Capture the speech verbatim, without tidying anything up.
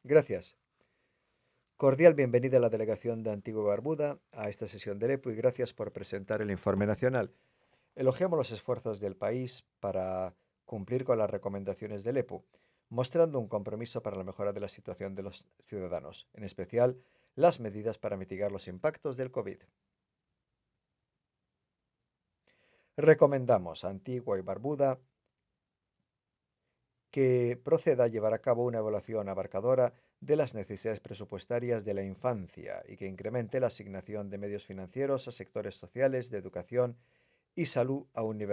Gracias. Cordial bienvenida a la delegación de Antigua y Barbuda a esta sesión del E P U y gracias por presentar el informe nacional. Elogiamos los esfuerzos del país para cumplir con las recomendaciones del E P U, mostrando un compromiso para la mejora de la situación de los ciudadanos, en especial las medidas para mitigar los impactos del COVID. Recomendamos a Antigua y Barbuda que proceda a llevar a cabo una evaluación abarcadora de las necesidades presupuestarias de la infancia y que incremente la asignación de medios financieros a sectores sociales, de educación y salud a un nivel